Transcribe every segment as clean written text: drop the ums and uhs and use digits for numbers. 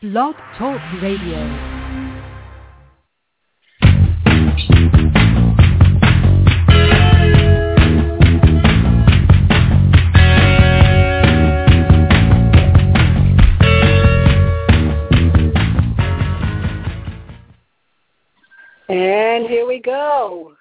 Blog Talk Radio. And here we go.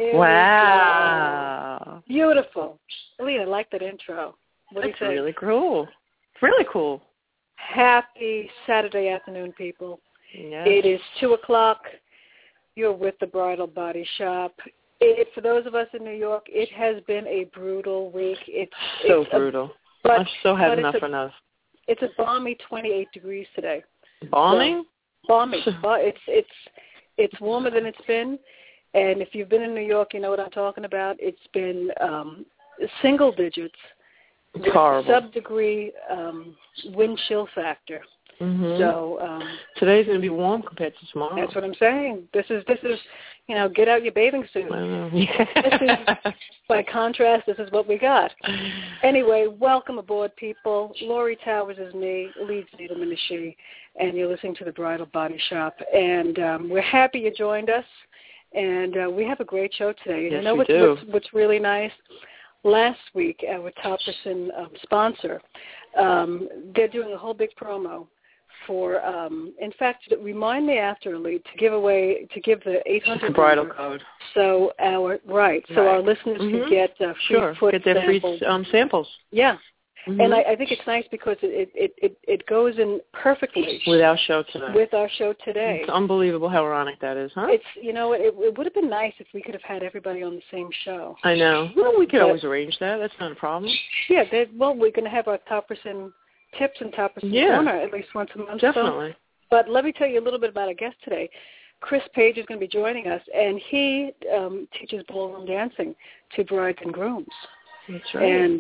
Wow. Beautiful. Alina, I like that intro. What do you That's think? really cool. Really cool. Happy Saturday afternoon, people. Yes. It is 2 o'clock. You're with the Bridal Body Shop. For those of us in New York, it has been a brutal week. It's brutal. But I've still had enough enough. It's a balmy 28 degrees today. Balmy? So, balmy. It's warmer than it's been. And if you've been in New York, you know what I'm talking about. It's been single digits. It's horrible. Sub-degree wind chill factor. Mm-hmm. So today's going to be warm compared to tomorrow. That's what I'm saying. This is get out your bathing suit. I know. This is, by contrast, this is what we got. Anyway, welcome aboard, people. Lori Towers is me, Leeds Needleman is she, and you're listening to the Bridal Body Shop. And we're happy you joined us. And we have a great show today. Yes, you know what's really nice? Last week, our Topperson sponsor, they're doing a whole big promo for, in fact, remind me after, Lee, to give the 800 bridal code. So our listeners can get free free samples. Yeah. Mm-hmm. And I think it's nice because it goes in perfectly with our show today. It's unbelievable how ironic that is, huh? It would have been nice if we could have had everybody on the same show. I know. Well, we could always arrange that. That's not a problem. Yeah. We're going to have our Topperson tips and Topperson Corner at least once a month. Definitely. So. But let me tell you a little bit about our guest today. Chris Page is going to be joining us, and he teaches ballroom dancing to brides and grooms. That's right. And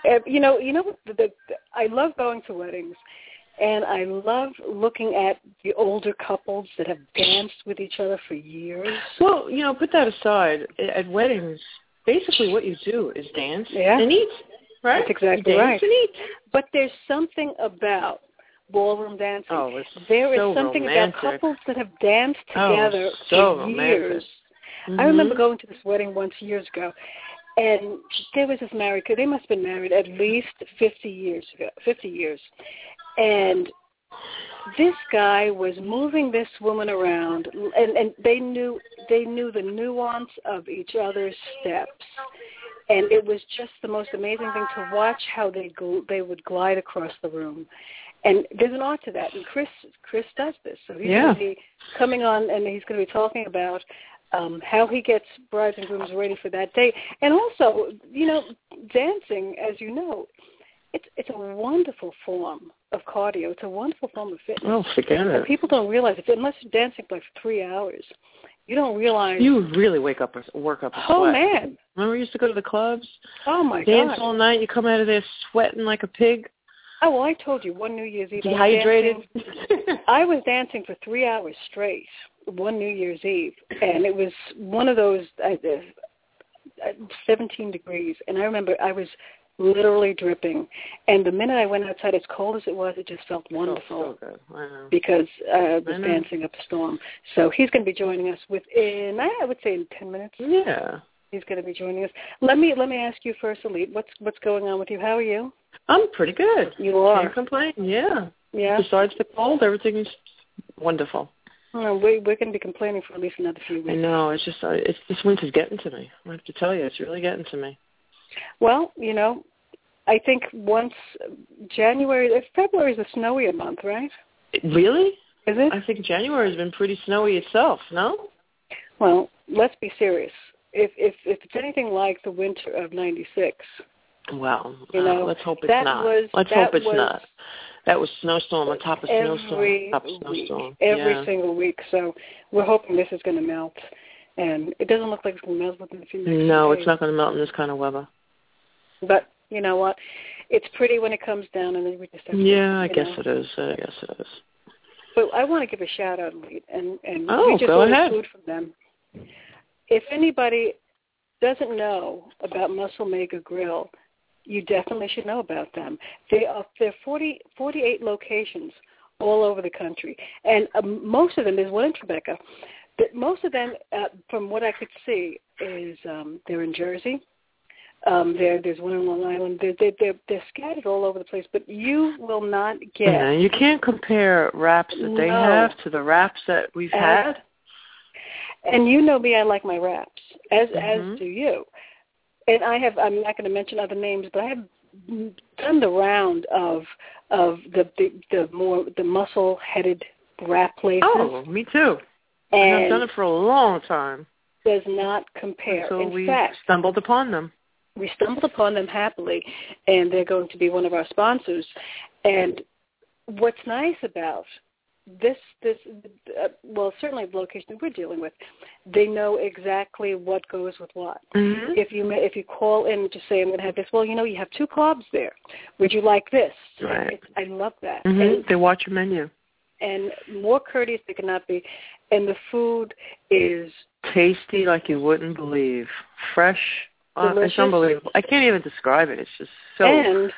I love going to weddings, and I love looking at the older couples that have danced with each other for years. Well, put that aside. At weddings, basically what you do is dance and eat, right? That's exactly you right. Dance and eat. But there's something about ballroom dancing. Oh, there is so something romantic. about couples that have danced together for years. Mm-hmm. I remember going to this wedding once years ago. And there was this married couple. They must have been married at least 50 years. And this guy was moving this woman around, and they knew the nuance of each other's steps. And it was just the most amazing thing to watch how they would glide across the room. And there's an art to that. And Chris does this. So he's going to be coming on, and he's going to be talking about how he gets brides and grooms ready for that day. And also, dancing, as you know, it's a wonderful form of cardio. It's a wonderful form of fitness. Oh, forget it. And people don't realize it. Unless you're dancing for 3 hours, you don't realize. You really work up a sweat. Oh, man. Remember we used to go to the clubs? Oh, my God. Dance all night. You come out of there sweating like a pig. Oh, well, I told you, one New Year's Eve. Dehydrated. I was dancing for 3 hours straight one New Year's Eve, and it was one of those 17 degrees, and I remember I was literally dripping. And the minute I went outside, as cold as it was, it just felt wonderful. So good. I know. Because I was dancing up a storm. So he's going to be joining us within, I would say, in 10 minutes. Yeah. He's going to be joining us. Let me ask you first, Elite, what's going on with you? How are you? I'm pretty good. You are? Can't complain. Yeah. Yeah. Besides the cold, everything's wonderful. Well, we're going to be complaining for at least another few weeks. I know. It's just this winter's getting to me. I have to tell you, it's really getting to me. Well, I think once February is a snowier month, right? Really? Is it? I think January has been pretty snowy itself, no? Well, let's be serious. If it's anything like the winter of '96. Well, let's hope it's not. Let's hope it's not. That was snowstorm on top of snowstorm. Every single week. So we're hoping this is going to melt. And it doesn't look like it's going to melt within a few minutes. No, it's not going to melt in this kind of weather. But you know what? It's pretty when it comes down, and then we just have to, I guess it is. But I want to give a shout-out, and we just ordered ahead. food from them. If anybody doesn't know about Muscle Maker Grill, you definitely should know about them. They're 48 locations all over the country. And most of them, there's one in Tribeca, but most of them, from what I could see, is they're in Jersey. There's one in Long Island. They're scattered all over the place, but you will not get. Yeah, you can't compare wraps that they have to the wraps that we've had. And you know me, I like my wraps, as do you. And I'm not going to mention other names, but I have done the round of the muscle-headed wrap places. Oh, me too. And I've done it for a long time. Does not compare. So in fact, stumbled upon them. We stumbled upon them happily, and they're going to be one of our sponsors. And what's nice about this, well, certainly the location that we're dealing with, they know exactly what goes with what. Mm-hmm. If you call in and just say, I'm going to have this, well, you have 2 carbs there. Would you like this? Right. I love that. Mm-hmm. And they watch your menu. And more courteous they cannot be. And the food is tasty like you wouldn't believe. Fresh. Delicious. It's unbelievable. I can't even describe it. It's just so. And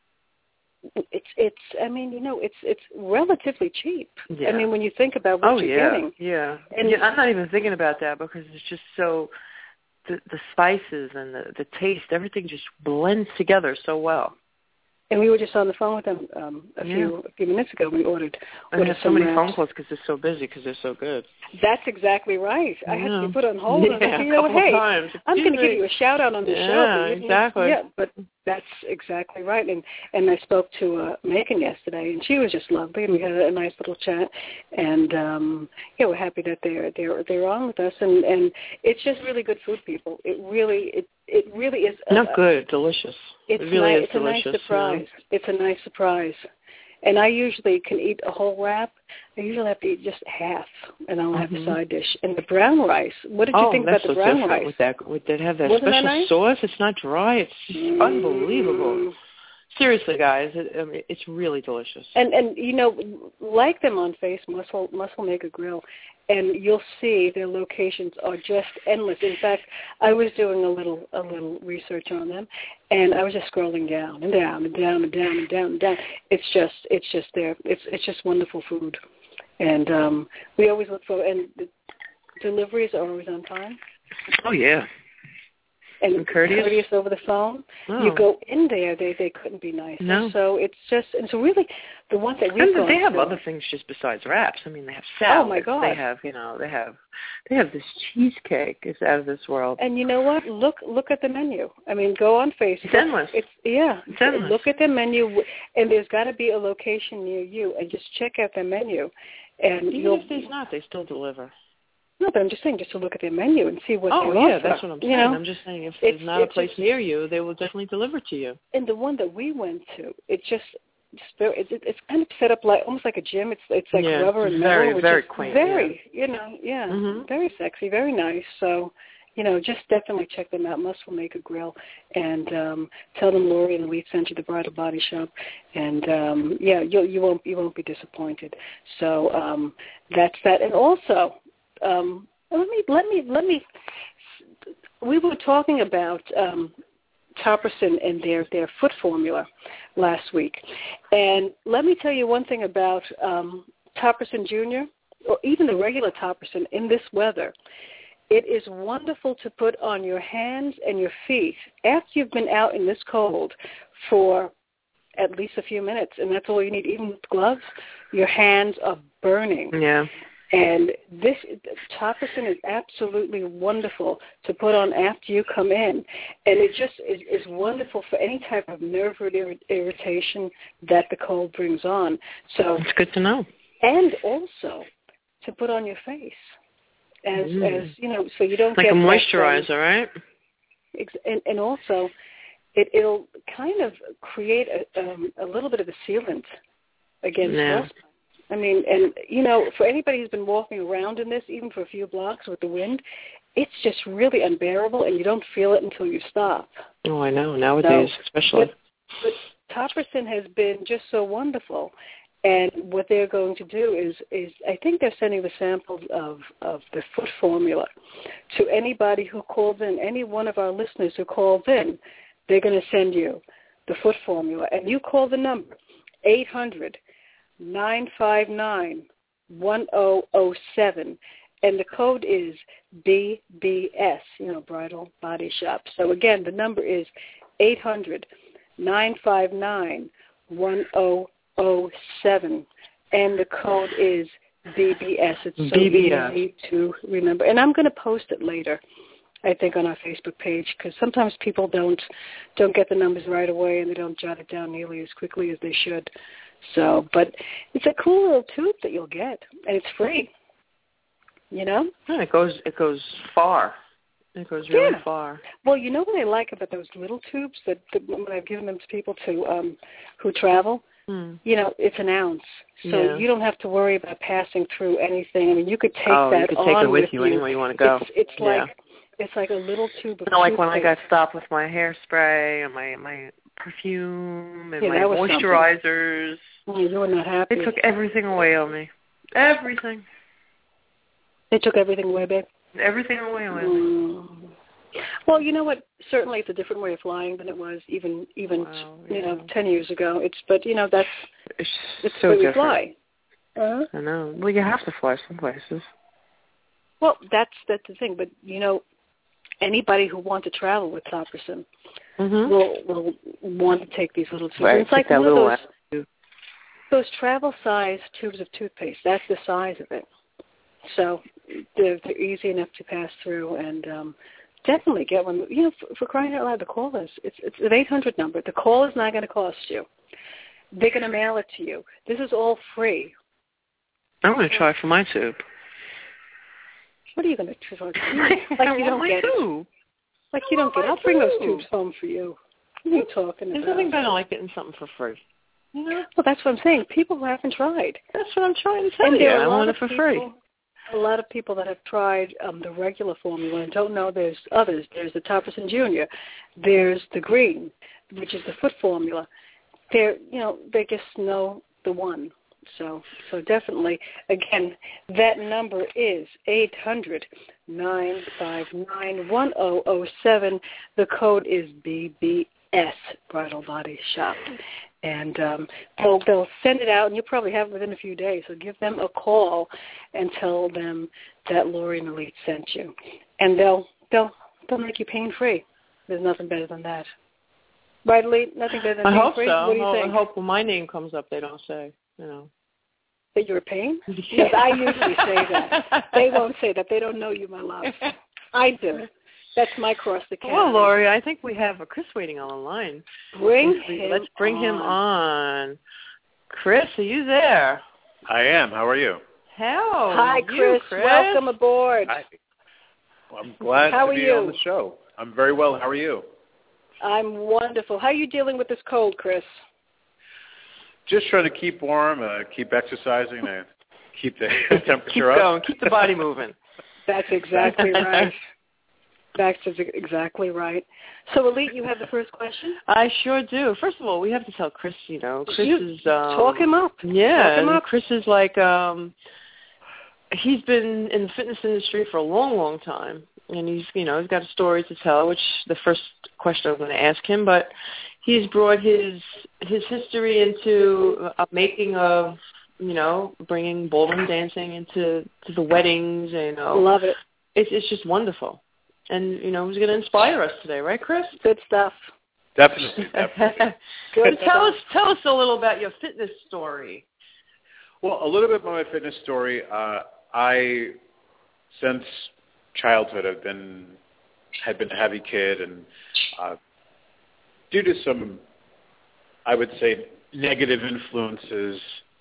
it's relatively cheap. Yeah. I mean, when you think about what you're getting. Yeah. And I'm not even thinking about that because it's just so. The spices and the taste, everything just blends together so well. And we were just on the phone with them a few minutes ago. We ordered I have so many phone calls because they're so busy because they're so good. That's exactly right. I had to be put on hold. Yeah, I said, hey, times. I'm going to give you a shout-out on the show. Exactly. Yeah, but that's exactly right. And I spoke to Megan yesterday, and she was just lovely, and we had a nice little chat. And, we're happy that they're on with us. And it's just really good food, people. It really is. Not good, delicious. It really is delicious. It's a nice surprise. It's a nice surprise. And I usually can eat a whole wrap. I usually have to eat just half, and I'll have a side dish. And the brown rice, what did you think about the brown rice? Would that have that Wasn't special that nice? sauce? It's not dry. It's just unbelievable. Seriously, guys, it's really delicious. And like them on Facebook, Muscle Maker Grill, and you'll see their locations are just endless. In fact, I was doing a little research on them, and I was just scrolling down and down and down and down and down and down. It's just there. It's just wonderful food, and we always look for, and the deliveries are always on time. Oh yeah. And courteous over the phone. Oh. You go in there, they couldn't be nicer. No. So it's just, and so really, the one that we've gone they have to, other things just besides wraps. I mean, they have salads. Oh my God. They have this cheesecake. It's out of this world. And you know what? Look at the menu. I mean, go on Facebook. It's endless. It's endless. Look at the menu, and there's got to be a location near you, and just check out their menu. And even if there's not, they still deliver. No, but I'm just saying, just to look at their menu and see what they offer. Oh, yeah, that's what I'm saying. I'm just saying, if there's not a place near you, they will definitely deliver to you. And the one that we went to, it's kind of set up like almost like a gym. It's like rubber and metal, very quaint. Very, very sexy, very nice. So, just definitely check them out, Muscle Maker Grill, and tell them Lori and Lee sent you the Bridal Body Shop, and you won't be disappointed. So that's that, and also. Let me. We were talking about Topricin and their foot formula last week, and let me tell you one thing about Topricin Junior, or even the regular Topricin in this weather. It is wonderful to put on your hands and your feet after you've been out in this cold for at least a few minutes, and that's all you need. Even with gloves, your hands are burning. Yeah. And this Topricin is absolutely wonderful to put on after you come in. And it just is wonderful for any type of nerve irritation that the cold brings on. So it's good to know. And also to put on your face as so you don't like get a moisturizer, right? And also it'll kind of create a little bit of a sealant against frostbite. I mean, and, for anybody who's been walking around in this, even for a few blocks with the wind, it's just really unbearable, and you don't feel it until you stop. Oh, I know, nowadays especially. But Topricin has been just so wonderful, and what they're going to do is I think they're sending the samples of the foot formula to anybody who calls in, any one of our listeners who calls in. They're going to send you the foot formula, and you call the number, 800 800-959-1007. And the code is BBS, Bridal Body Shop. So, again, the number is 800-959-1007. And the code is BBS. It's so easy to remember. And I'm going to post it later, I think, on our Facebook page, because sometimes people don't get the numbers right away and they don't jot it down nearly as quickly as they should. So, but it's a cool little tube that you'll get, and it's free. Yeah, it goes far. It goes really far. Well, you know what I like about those little tubes that when I've given them to people who travel? It's an ounce, so you don't have to worry about passing through anything. I mean, you could take that you could on take it with you anywhere you want to go. It's like a little tube of like when I got stopped with my hairspray and my perfume and my moisturizers. Oh, you were not happy. They took everything away on me. Everything. They took everything away, babe? Everything away on me. Well, you know what? Certainly it's a different way of flying than it was even 10 years ago. It's so the way we fly. I know. Well, you have to fly some places. Well, that's the thing. But, anybody who wants to travel with Topperson will want to take these little tubes. Right, it's like one of those travel-size tubes of toothpaste. That's the size of it. So they're easy enough to pass through, and definitely get one. For crying out loud, the call is it's an 800 number. The call is not going to cost you. They're going to mail it to you. This is all free. I'm going to try for my tube. What are you going to try? Like you don't get it. Like you don't get it. I'll bring those tubes home for you. What are you talking about? There's nothing better like getting something for free. Well, that's what I'm saying. People who haven't tried. That's what I'm trying to tell you. I want it for free. A lot of people that have tried the regular formula and don't know there's others. There's the Topperson Jr. There's the green, which is the foot formula. They just know the one. So definitely, again, that number is 800-959-1007. The code is BBS, Bridal Body Shop. And they'll send it out, and you'll probably have it within a few days. So give them a call and tell them that Lori and Elite sent you, and they'll make you pain-free. There's nothing better than that, right, Elite? Nothing better than pain-free. I hope so. What do you think? I hope when my name comes up, they don't say, that you're a pain. Yes, I usually say that. They won't say that. They don't know you, my love. I do. That's my cross to carry. Well, Lori, I think we have a Chris waiting on the line. Let's bring him on. Chris, are you there? I am. How are you? Hi, Chris. Welcome aboard. Hi. Well, I'm glad to be on the show. I'm very well. How are you? I'm wonderful. How are you dealing with this cold, Chris? Just trying to keep warm, keep exercising, and keep the temperature up. Keep going. Keep the body moving. That's exactly right. That's exactly right. So, Elite, you have the first question? I sure do. First of all, we have to tell Chris, Chris is... talk him up. Yeah, talk him up. Chris is like... he's been in the fitness industry for a long, long time. And he's got a story to tell, which the first question I'm going to ask him. But he's brought his history into a making of, bringing ballroom dancing into the weddings. Love it. It's just wonderful. And, he's going to inspire us today, right, Chris? Good stuff. Definitely. Good. Tell us a little about your fitness story. Well, a little bit about my fitness story. I, since childhood, had been a heavy kid, and due to some, I would say, negative influences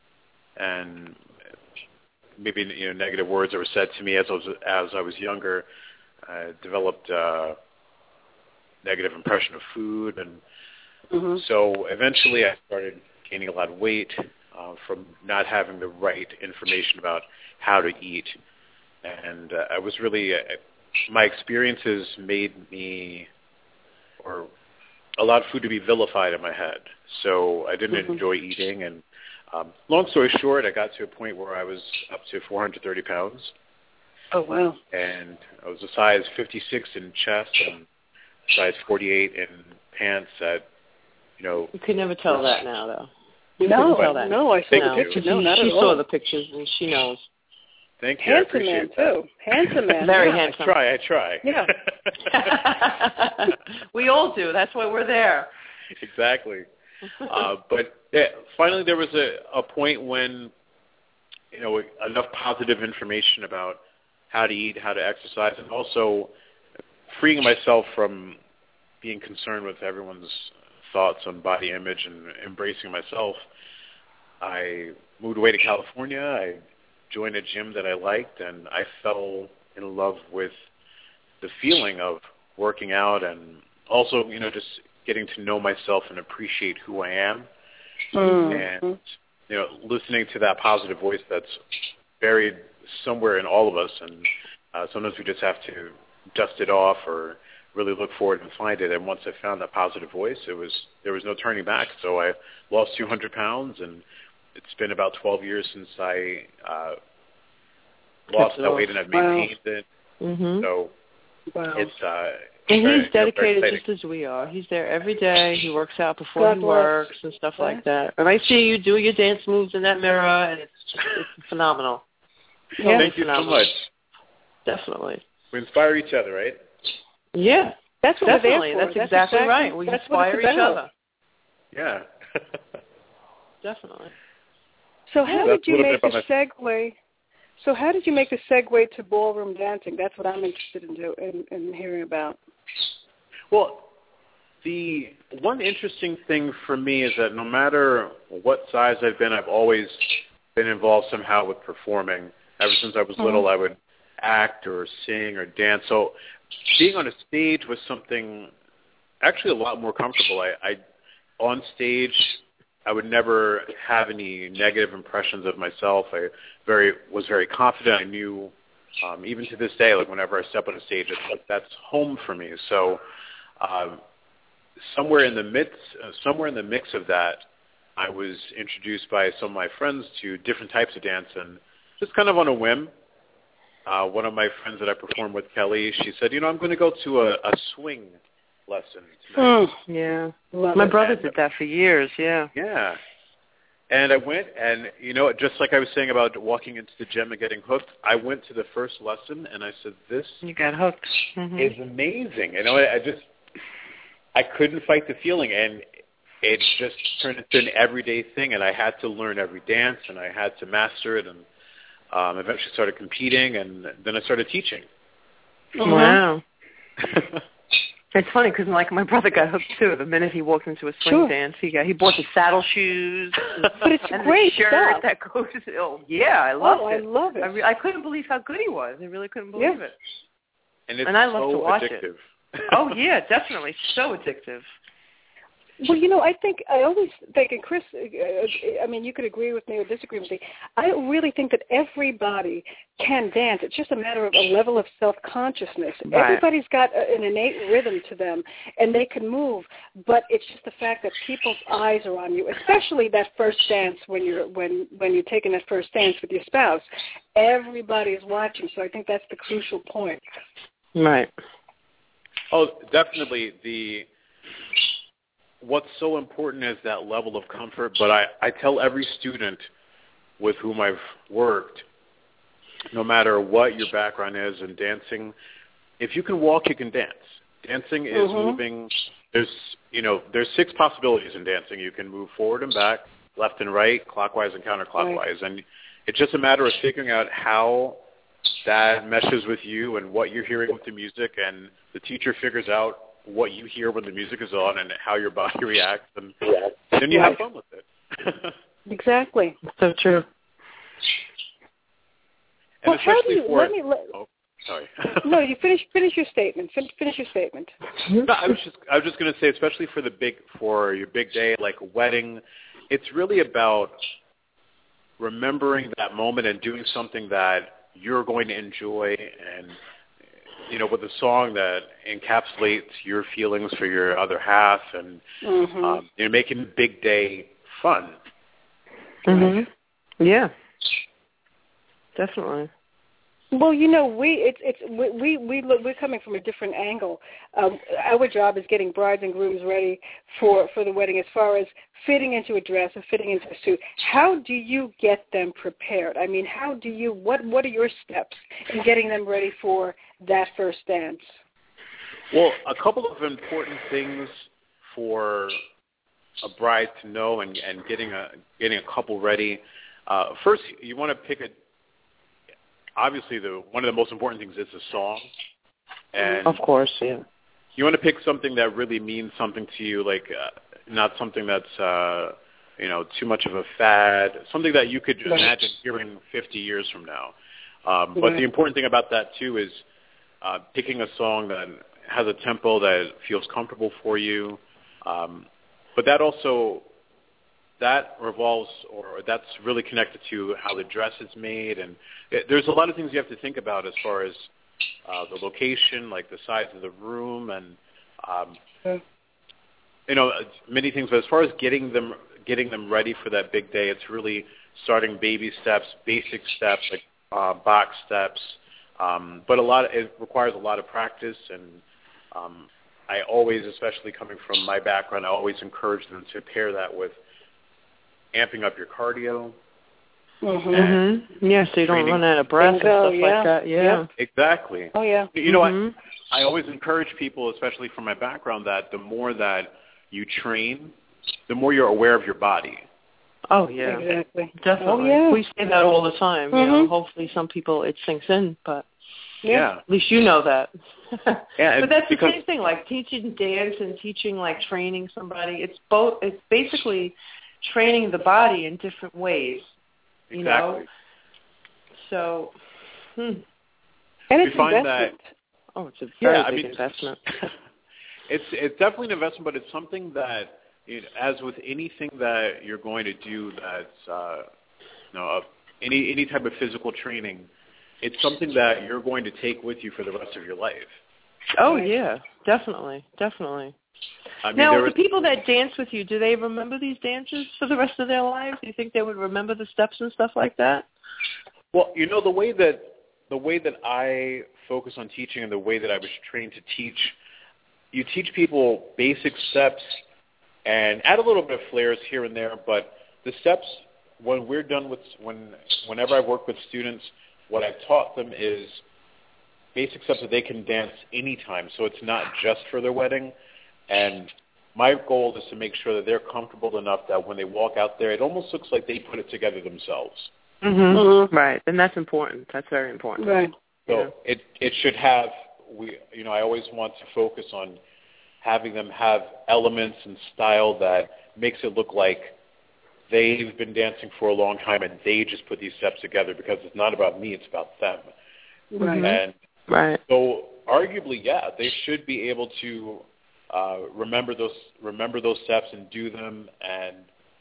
and maybe negative words that were said to me as I was younger, I developed a negative impression of food, and so eventually I started gaining a lot of weight from not having the right information about how to eat. And I was really, my experiences made me, or allowed food to be vilified in my head. So I didn't enjoy eating. And long story short, I got to a point where I was up to 430 pounds. Oh, wow. And I was a size 56 in chest and size 48 in pants that, You could never tell that now, though. No, tell that. no, I saw the pictures. No, not at all. She saw the pictures, and she knows. Thank you. Handsome man, too. Handsome man. Very yeah. handsome. I try. Yeah. We all do. That's why we're there. Exactly. But yeah, finally there was a point when, enough positive information about how to eat, how to exercise, and also freeing myself from being concerned with everyone's thoughts on body image and embracing myself. I moved away to California. I joined a gym that I liked, and I fell in love with the feeling of working out and also, just getting to know myself and appreciate who I am. Mm-hmm. And, listening to that positive voice that's buried somewhere in all of us, and sometimes we just have to dust it off or really look for it and find it. And once I found that positive voice, there was no turning back. So I lost 200 pounds, and it's been about 12 years since I lost that weight, and I've maintained it. Mm-hmm. So it's and he's dedicated very just as we are. He's there every day. He works out before God he bless. works and stuff like that. And I see you do your dance moves in that mirror, and it's phenomenal. Yeah. Thank you so much. Definitely. We inspire each other, right? Yeah. That's what definitely. we're there for. That's exactly right. We inspire each other. Yeah. Definitely. So how That's did you a little make bit the about segue? So how did you make the segue to ballroom dancing? That's what I'm interested in hearing about. Well, the one interesting thing for me is that no matter what size I've been, I've always been involved somehow with performing. Ever since I was little, I would act or sing or dance. So being on a stage was something actually a lot more comfortable. I on stage, I would never have any negative impressions of myself. I was very confident. I knew, even to this day, like whenever I step on a stage, it's like that's home for me. So somewhere in the mix of that, I was introduced by some of my friends to different types of dance, and just kind of on a whim. One of my friends that I performed with, Kelly, she said, I'm going to go to a swing lesson tonight. Yeah. Love My it. brother did that for years, yeah. Yeah. And I went, and, just like I was saying about walking into the gym and getting hooked, I went to the first lesson, and I said, this You got hooked. Mm-hmm. is amazing. I couldn't fight the feeling, and it just turned into an everyday thing, and I had to learn every dance, and I had to master it, and eventually started competing, and then I started teaching. Wow. It's funny because my brother got hooked too. The minute he walked into a swing dance, he bought the saddle shoes, but it's and great the shirt stuff. that goes. Oh yeah, I love it. I love it. I couldn't believe how good he was. I really couldn't believe it. And I love to watch addictive. it. Oh yeah, definitely so addictive. Well, I always think, and Chris, you could agree with me or disagree with me. I really think that everybody can dance. It's just a matter of a level of self-consciousness. Right. Everybody's got an innate rhythm to them, and they can move. But it's just the fact that people's eyes are on you, especially that first dance when you're taking that first dance with your spouse. Everybody is watching, so I think that's the crucial point. Right. Oh, definitely. What's so important is that level of comfort, but I tell every student with whom I've worked, no matter what your background is in dancing, if you can walk, you can dance. Dancing is moving. There's 6 possibilities in dancing. You can move forward and back, left and right, clockwise and counterclockwise, right. And it's just a matter of figuring out how that meshes with you and what you're hearing with the music, and the teacher figures out what you hear when the music is on and how your body reacts, and then you have fun with it. Exactly. So true. And well, how do you? Oh, sorry. No, you finish your statement. Finish your statement. No, I was just going to say, especially for your big day, like a wedding, it's really about remembering that moment and doing something that you're going to enjoy, and with a song that encapsulates your feelings for your other half, and making the big day fun. Mm-hmm. Yeah, definitely. Well, we're coming from a different angle. Our job is getting brides and grooms ready for the wedding, as far as fitting into a dress or fitting into a suit. How do you get them prepared? I mean, what are your steps in getting them ready for that first dance? Well, a couple of important things for a bride to know and getting a couple ready. First, you want to pick obviously one of the most important things is the song. And of course, yeah. You want to pick something that really means something to you, like not something that's too much of a fad, something that you could imagine hearing 50 years from now. But the important thing about that too is picking a song that has a tempo that feels comfortable for you. But that revolves, or that's really connected to how the dress is made, and there's a lot of things you have to think about as far as the location, like the size of the room, and many things. But as far as getting them ready for that big day, it's really starting baby steps, basic steps like box steps. But it requires a lot of practice, and I always, especially coming from my background, I always encourage them to pair that with amping up your cardio. Mm-hmm. Yeah, so you don't run out of breath and stuff like that. Yeah. Exactly. Oh, yeah. I always encourage people, especially from my background, that the more that you train, the more you're aware of your body. Oh, yeah. Exactly. Definitely. Oh, yeah. We say that all the time. Mm-hmm. Hopefully some people it sinks in, but yeah. At least you know that. Yeah, but that's the same thing, like teaching dance and teaching, like training somebody. It's basically training the body in different ways, you know. So, and it's investment. It's a very big investment. It's definitely an investment, but it's something that, as with anything that you're going to do, that's any type of physical training, it's something that you're going to take with you for the rest of your life. Oh yeah, definitely. I mean, now, the people that dance with you, do they remember these dances for the rest of their lives? Do you think they would remember the steps and stuff like that? Well, the way that I focus on teaching and the way that I was trained to teach, you teach people basic steps and add a little bit of flares here and there. But the steps, when we're done with, whenever I've worked with students, what I've taught them is basic steps that they can dance anytime. So it's not just for their wedding. And my goal is to make sure that they're comfortable enough that when they walk out there, it almost looks like they put it together themselves. Mm-hmm. Mm-hmm. Right, and that's important. That's very important. Right. So it should have. I always want to focus on having them have elements and style that makes it look like they've been dancing for a long time and they just put these steps together, because it's not about me, it's about them. Right. And right. So arguably, they should be able to remember those steps and do them, and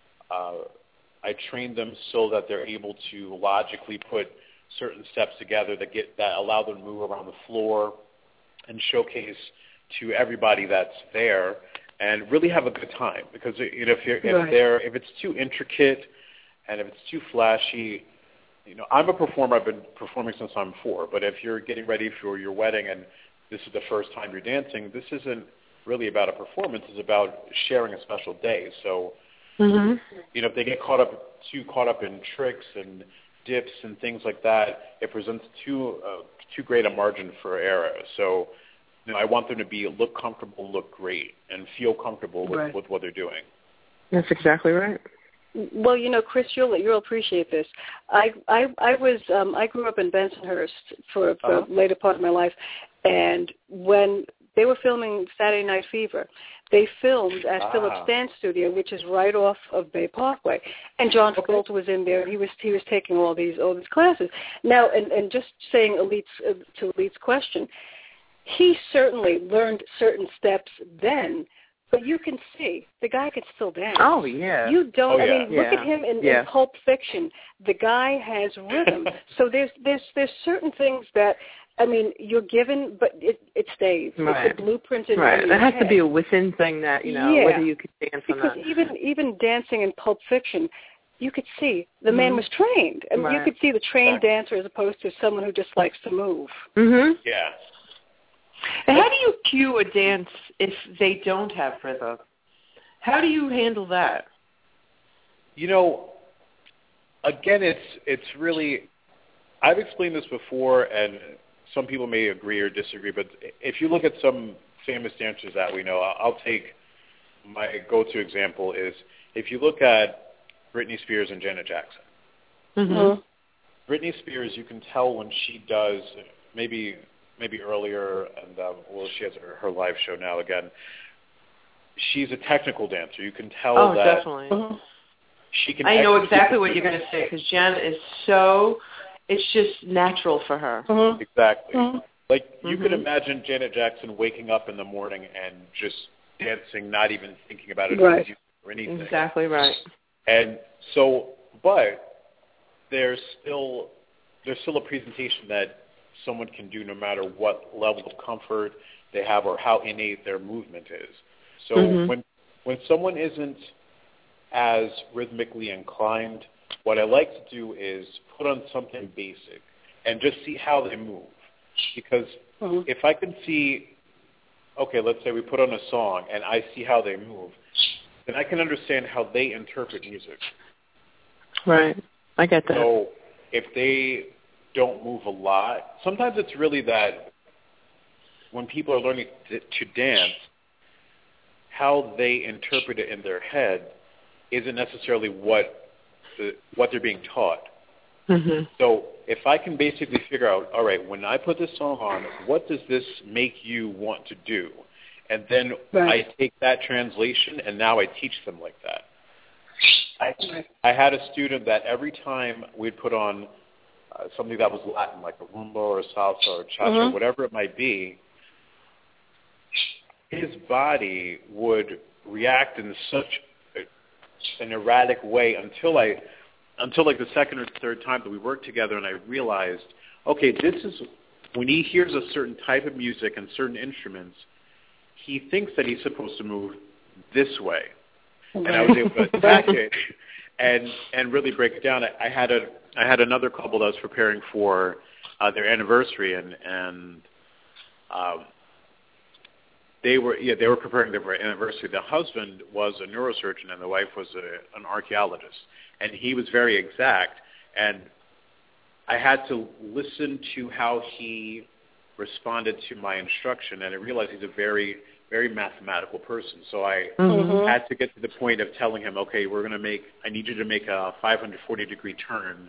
I train them so that they're able to logically put certain steps together that allow them to move around the floor and showcase to everybody that's there and really have a good time. Because if it's too intricate and if it's too flashy, I'm a performer. I've been performing since I'm 4. But if you're getting ready for your wedding and this is the first time you're dancing, this isn't really about a performance. It's about sharing a special day. So, if they get too caught up in tricks and dips and things like that, it presents too great a margin for error. So, I want them to look comfortable, look great, and feel comfortable with what they're doing. That's exactly right. Well, Chris, you'll appreciate this. I grew up in Bensonhurst for the later part of my life, and when they were filming Saturday Night Fever, they filmed at Phillips Dance Studio, which is right off of Bay Parkway. And John Travolta was in there. He was taking all these classes. Now, and just saying to Elite's question, he certainly learned certain steps then, but you can see the guy could still dance. Oh, yeah. You don't. Look at him in Pulp Fiction. The guy has rhythm. So there's certain things that, you're given, but it stays. Right. It's a blueprint in right. your It has head. to be a within thing that, whether you could dance or not. Because even dancing in Pulp Fiction, you could see the man was trained. I mean, you could see the trained dancer as opposed to someone who just likes to move. Mhm. Yeah. And how do you cue a dance if they don't have rhythm? How do you handle that? You know, again, it's really, I've explained this before, and some people may agree or disagree, but if you look at some famous dancers that we know, I'll take my go-to example is if you look at Britney Spears and Janet Jackson. Mm-hmm. Britney Spears, you can tell when she does, maybe earlier, and she has her live show now again. She's a technical dancer. You can tell that. Definitely. She can. I know exactly what you're going to say because Janet is so. It's just natural for her. Exactly. Like you could imagine Janet Jackson waking up in the morning and just dancing, not even thinking about it or anything. Exactly right. And so, but there's still a presentation that someone can do no matter what level of comfort they have or how innate their movement is. So when someone isn't as rhythmically inclined, what I like to do is put on something basic and just see how they move. Because if I can see, okay, let's say we put on a song and I see how they move, then I can understand how they interpret music. Right. I get that. So if they don't move a lot, sometimes it's really that when people are learning to dance, how they interpret it in their head isn't necessarily what they're being taught. So if I can basically figure out, all right, when I put this song on, what does this make you want to do? And then I take that translation and now I teach them like that. I had a student that every time we'd put on something that was Latin, like a rumba or a salsa or cha-cha, whatever it might be, his body would react in such an erratic way until like the second or third time that we worked together, and I realized, okay, this is when he hears a certain type of music and certain instruments, he thinks that he's supposed to move this way, and I was able to attack it and really break it down. I had another couple that was preparing for their anniversary, and they were preparing their anniversary. The husband was a neurosurgeon and the wife was an archaeologist, and he was very exact. And I had to listen to how he responded to my instruction, and I realized he's a very, very mathematical person. So I had to get to the point of telling him, okay, I need you to make a 540-degree turn.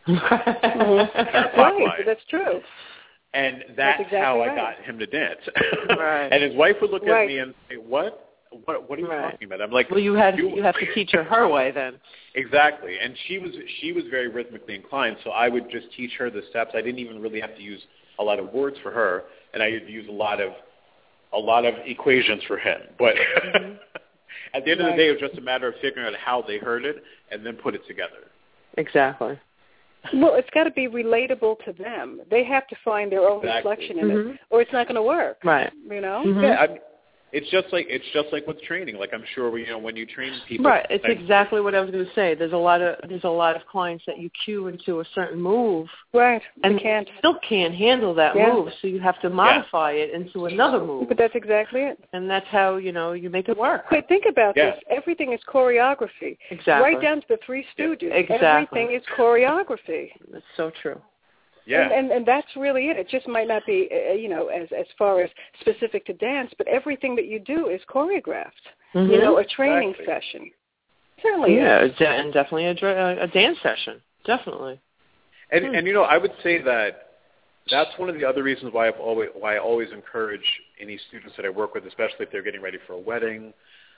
Right, that's true. And that's exactly how I got him to dance. And his wife would look at me and say, What are you talking about? I'm like, well, you have to teach her way then. Exactly. And she was very rhythmically inclined, so I would just teach her the steps. I didn't even really have to use a lot of words for her, and I would use a lot of equations for him. But at the end of the day, it was just a matter of figuring out how they heard it and then put it together. Exactly. Well, it's got to be relatable to them. They have to find their own reflection in it, or it's not going to work. Right. You know. Yeah. It's just like with training. Like I'm sure when you train people. Right. It's exactly what I was going to say. There's a lot of clients that you cue into a certain move. Right. And still can't handle that move, so you have to modify it into another move. But that's exactly it. And that's how you make it work. But think about this. Everything is choreography. Exactly. Right down to the Three Stooges. Exactly. Everything is choreography. That's so true. Yeah. And that's really it. It just might not be, as far as specific to dance, but everything that you do is choreographed. A training session. Certainly is. And definitely a dance session. Definitely. And I would say that's one of the other reasons why I always encourage any students that I work with, especially if they're getting ready for a wedding,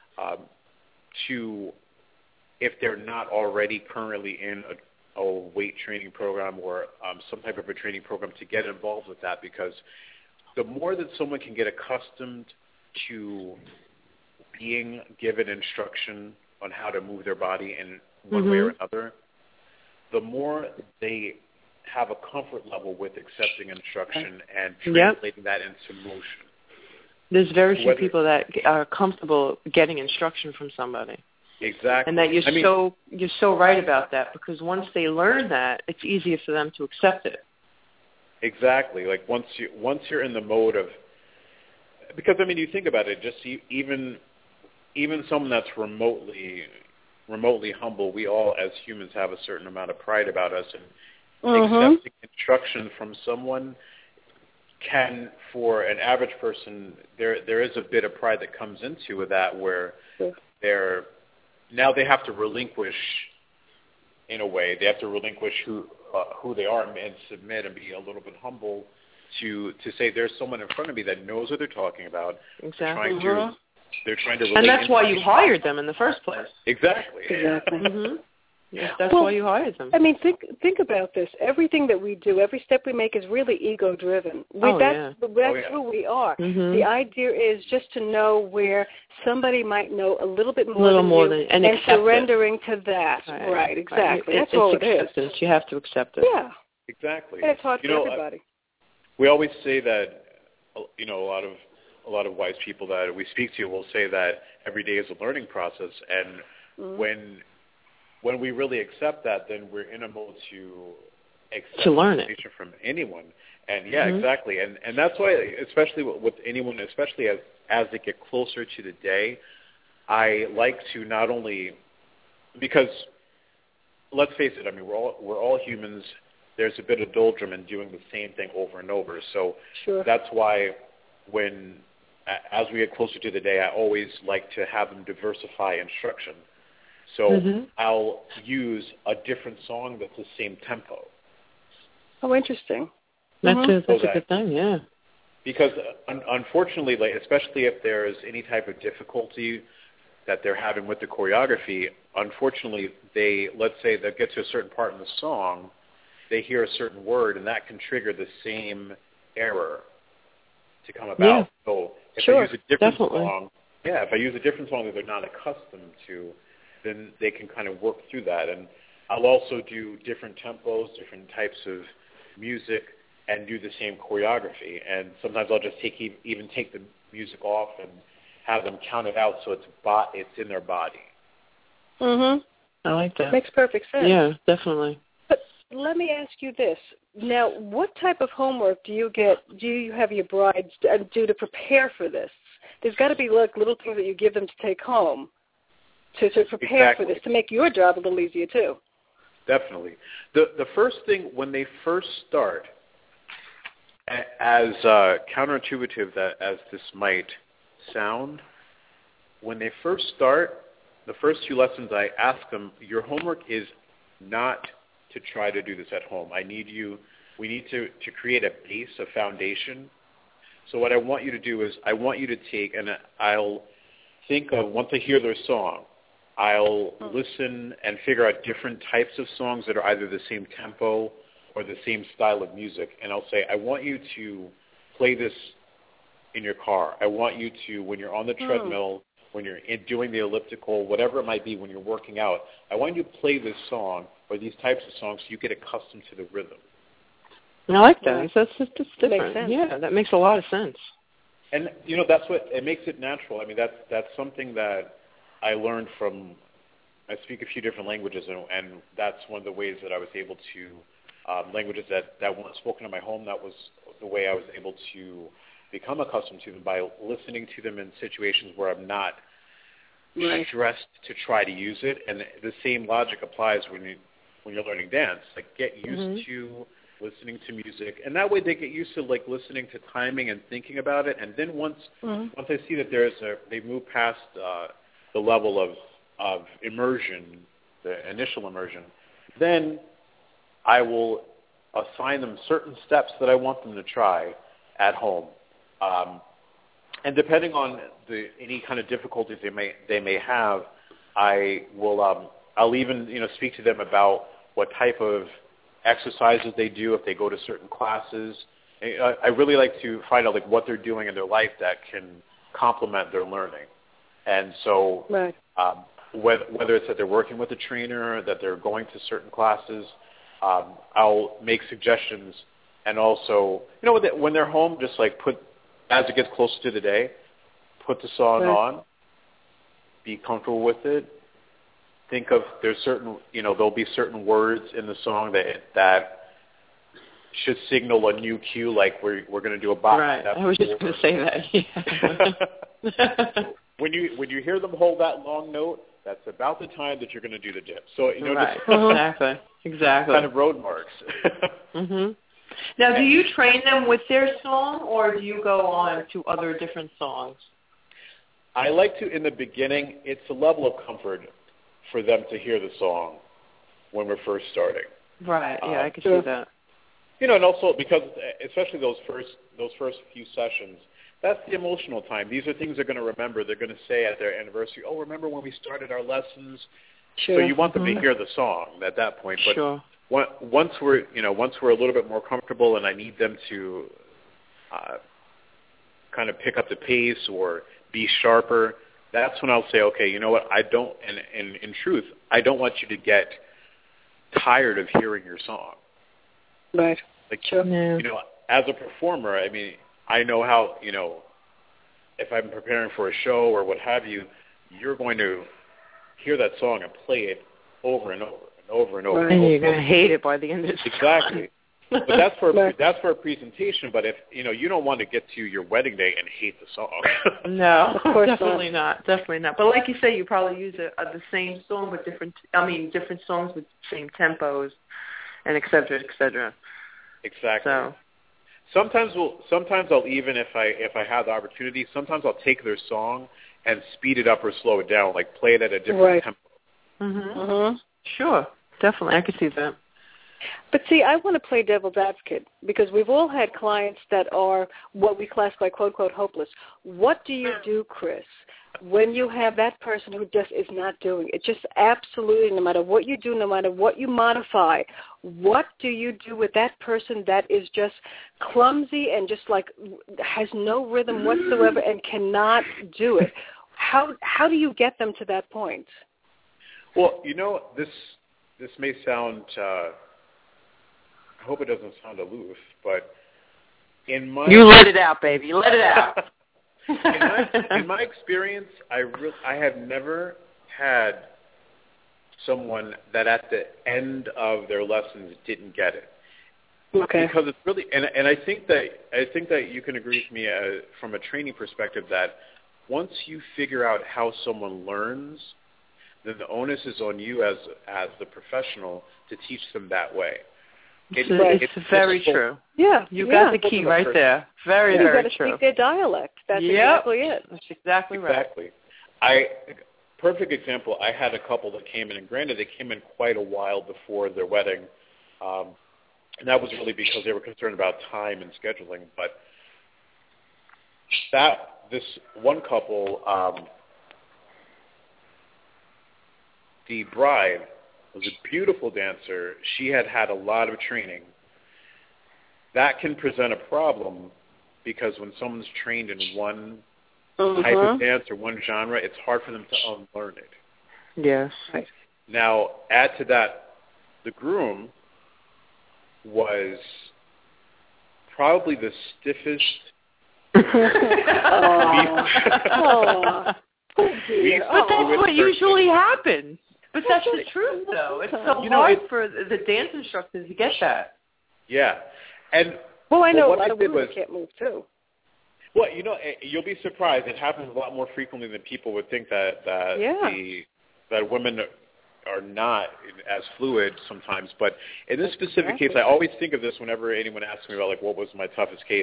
if they're not already currently in a weight training program or some type of a training program, to get involved with that, because the more that someone can get accustomed to being given instruction on how to move their body in one way or another, the more they have a comfort level with accepting instruction and translating that into motion. There's very few people that are comfortable getting instruction from somebody. Exactly. And that you're so right about that, because once they learn that, it's easier for them to accept it. Exactly. Like once you're in the mode of, because I mean, you think about it, just even someone that's remotely humble, we all as humans have a certain amount of pride about us, and accepting instruction from someone can, for an average person, there is a bit of pride that comes into that, where they have to relinquish, in a way, they have to relinquish who they are and submit and be a little bit humble to say there's someone in front of me that knows what they're talking about. Exactly. They're trying to relate. And that's why you hired them in the first place. Exactly. Yes, that's why you hired them. I mean, think about this. Everything that we do, every step we make is really ego-driven. That's who we are. The idea is just to know where somebody might know a little bit more than you, and surrendering to that. Right, exactly. That's all it is. Acceptance. You have to accept it. Yeah. Exactly. And it's hard for everybody. We always say that, a lot of wise people that we speak to will say that every day is a learning process, and when we really accept that, then we're in a mode to accept information from anyone. And exactly. And that's why, especially with anyone, especially as they get closer to the day, I like to not only, because let's face it, I mean, we're all humans. There's a bit of doldrum in doing the same thing over and over. So that's why as we get closer to the day, I always like to have them diversify instruction. So I'll use a different song that's the same tempo. Oh, interesting. That's a good thing, yeah. Because unfortunately, like, especially if there's any type of difficulty that they're having with the choreography, unfortunately, let's say they get to a certain part in the song, they hear a certain word, and that can trigger the same error to come about. Yeah. So if I use a different song, if I use a different song that they're not accustomed to, then they can kind of work through that. And I'll also do different tempos, different types of music, and do the same choreography. And sometimes I'll just take the music off and have them count it out so it's in their body. I like that. Makes perfect sense. Yeah, definitely. But let me ask you this. Now, what type of homework do you have your brides do to prepare for this? There's got to be little things that you give them to take home to prepare for this, to make your job a little easier too. Definitely. The first thing, when they first start, as counterintuitive as this might sound, when they first start, the first 2 lessons I ask them, your homework is not to try to do this at home. We need to create a base, a foundation. So what I want you to do is I want you to take, and I'll think of, once I hear their song, I'll listen and figure out different types of songs that are either the same tempo or the same style of music. And I'll say, I want you to play this in your car. I want you to, when you're on the treadmill, when you're doing the elliptical, whatever it might be, when you're working out, I want you to play this song or these types of songs so you get accustomed to the rhythm. I like that. That's different. Makes sense. Yeah, that makes a lot of sense. And, that's what, it makes it natural. I mean, that's something that I learned from, I speak a few different languages, and that's one of the ways that I was able to, languages that weren't spoken in my home, that was the way I was able to become accustomed to them, by listening to them in situations where I'm not stressed to try to use it. And the same logic applies when you're learning dance. Like, get used to listening to music, and that way they get used to listening to timing and thinking about it. And then once I see that they move past the level of immersion, the initial immersion, then I will assign them certain steps that I want them to try at home. And depending on any kind of difficulties they may have, I'll even speak to them about what type of exercises they do if they go to certain classes. I really like to find out what they're doing in their life that can complement their learning. And so whether it's that they're working with a trainer, that they're going to certain classes, I'll make suggestions. And also, when they're home, just as it gets closer to the day, put the song on, be comfortable with it, think of there's certain, there'll be certain words in the song that should signal a new cue, like we're going to do a box. Right. I was just going to say that. Yeah. When you hear them hold that long note, that's about the time that you're going to do the dip. So right. Exactly. Kind of road marks. Mhm. Now, do you train them with their song, or do you go on to other different songs? I like to, in the beginning, it's a level of comfort for them to hear the song when we're first starting. Right. Yeah, I can see that. And also because, especially those first few sessions, that's the emotional time. These are things they're going to remember. They're going to say at their anniversary, "Oh, remember when we started our lessons?" Sure. So you want them to hear the song at that point. But sure. Once we're a little bit more comfortable, and I need them to kind of pick up the pace or be sharper, that's when I'll say, "Okay, you know what? I don't." And in truth, I don't want you to get tired of hearing your song. Right. Like, sure. As a performer, I mean, I know how, if I'm preparing for a show or what have you, you're going to hear that song and play it over and over and over and over. Right. And you're going to hate it by the end of the Exactly. But that's for a presentation. But if you don't want to get to your wedding day and hate the song. No, of course definitely not. Definitely not. But like you say, you probably use the same song with different songs with same tempos, and et cetera, et cetera. Exactly. So. Sometimes I'll even, if I have the opportunity, sometimes I'll take their song and speed it up or slow it down, like play it at a different tempo. Mhm. Mhm. Sure. Definitely, I could see that. But see, I want to play devil's advocate because we've all had clients that are what we classify, quote, quote, hopeless. What do you do, Chris, when you have that person who just is not doing it? Just absolutely, no matter what you do, no matter what you modify, what do you do with that person that is just clumsy and just like has no rhythm whatsoever and cannot do it? How do you get them to that point? Well, this may sound, I hope it doesn't sound aloof, but you let it out, baby. Let it out. in my experience, I have never had someone that at the end of their lessons didn't get it. Okay. Because it's really, and I think that you can agree with me from a training perspective that once you figure out how someone learns, then the onus is on you as the professional to teach them that way. It's very true. Yeah. You got the key right there. Very, very true. You got to speak their dialect. That's exactly it. That's exactly right. Exactly. Perfect example, I had a couple that came in, and granted, they came in quite a while before their wedding, and that was really because they were concerned about time and scheduling. But this one couple, the bride was a beautiful dancer. She had a lot of training. That can present a problem because when someone's trained in one type of dance or one genre, it's hard for them to unlearn it. Yes. Right. Now, add to that, the groom was probably the stiffest. But that's what usually happens. But that's the truth, though. It's so hard for the dance instructors to get that. Yeah. And I know a what lot I of did women was, can't move, too. Well, you'll be surprised. It happens a lot more frequently than people would think that women are not as fluid sometimes. But in this specific case, I always think of this whenever anyone asks me about, like, what was my toughest case.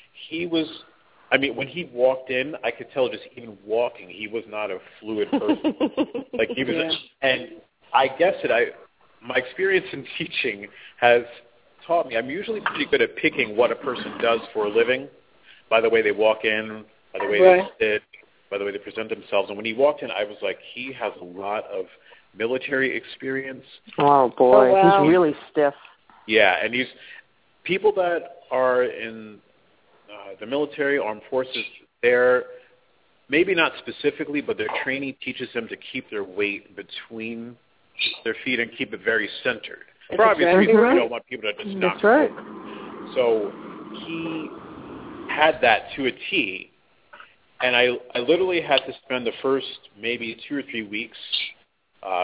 When he walked in, I could tell just even walking, he was not a fluid person. Like he was, and I guess my experience in teaching has taught me I'm usually pretty good at picking what a person does for a living by the way they walk in, by the way they sit, by the way they present themselves. And when he walked in, I was like, he has a lot of military experience. Oh, boy. He's really stiff. Yeah, and people that are in the military, armed forces, they're maybe not specifically, but their training teaches them to keep their weight between their feet and keep it very centered. For obvious reasons, you don't want people to just knock. That's right. So he had that to a T, and I literally had to spend the first maybe 2 or 3 weeks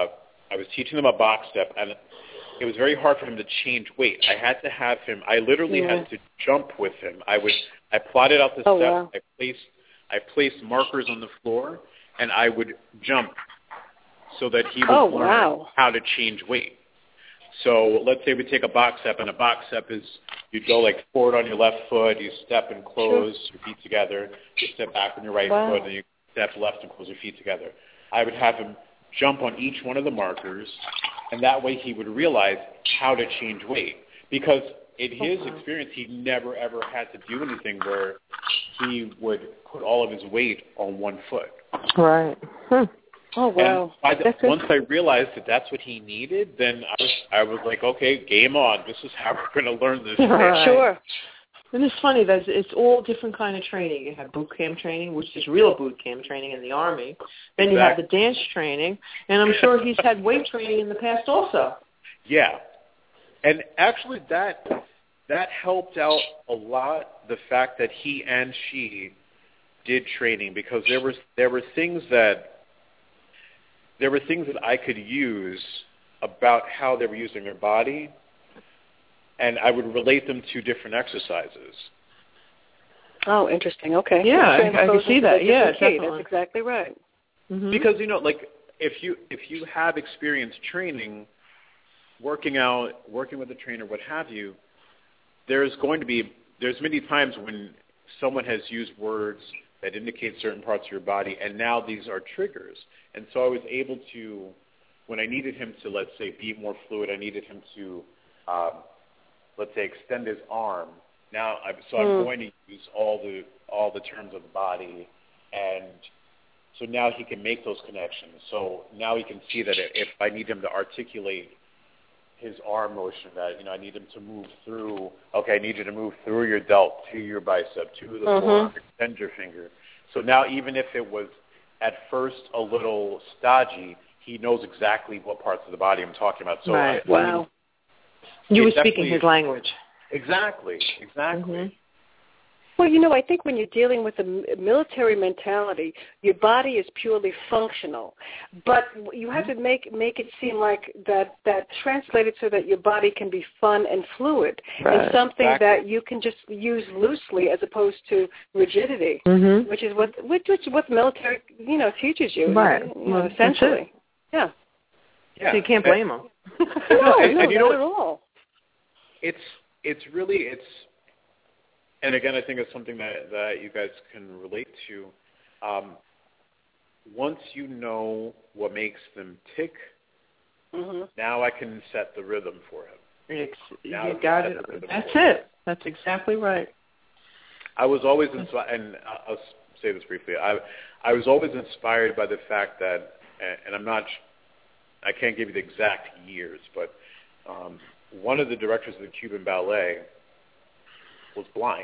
I was teaching them a box step, and it was very hard for him to change weight. I had to have him. I literally had to jump with him. I plotted out the steps. Wow. I placed markers on the floor, and I would jump so that he would learn how to change weight. So let's say we take a box step, and a box step is you go like forward on your left foot, you step and close your feet together, you step back on your right foot, and you step left and close your feet together. I would have him jump on each one of the markers, and that way he would realize how to change weight. Because in his experience, he never, ever had to do anything where he would put all of his weight on one foot. Right. Oh, wow. And once I realized that that's what he needed, then I was like, okay, game on. This is how we're going to learn this. Right. Sure. And it's funny that it's all different kind of training. You have boot camp training, which is real boot camp training in the Army. Then you have the dance training, and I'm sure he's had weight training in the past also. Yeah. And actually that helped out a lot, the fact that he and she did training, because there were things that I could use about how they were using their body, and I would relate them to different exercises. Oh, interesting. Okay. Yeah, I can see that. Yeah, definitely. That's exactly right. Mm-hmm. Because, like, if you have experience training, working out, working with a trainer, what have you, there's many times when someone has used words that indicate certain parts of your body, and now these are triggers. And so I was able to, when I needed him to, let's say, be more fluid, I needed him to, let's say, extend his arm. I'm going to use all the terms of the body, and so now he can make those connections. So now he can see that if I need him to articulate his arm motion, that I need him to move through. Okay, I need you to move through your delt to your bicep to the forearm, extend your finger. So now even if it was at first a little stodgy, he knows exactly what parts of the body I'm talking about. So right. You were speaking his language. Exactly. Mm-hmm. Well, I think when you're dealing with a military mentality, your body is purely functional, but you have to make it seem like that translated so that your body can be fun and fluid, and something that you can just use loosely as opposed to rigidity, which is what the military teaches you, right? Essentially, yeah. So you can't blame them. No, not at all. It's really. And again, I think it's something that you guys can relate to. Once you know what makes them tick, now I can set the rhythm for him. You got it. That's it. That's exactly right. I was always inspired, and I'll say this briefly. I was always inspired by the fact that, and I can't give you the exact years, but one of the directors of the Cuban Ballet was blind.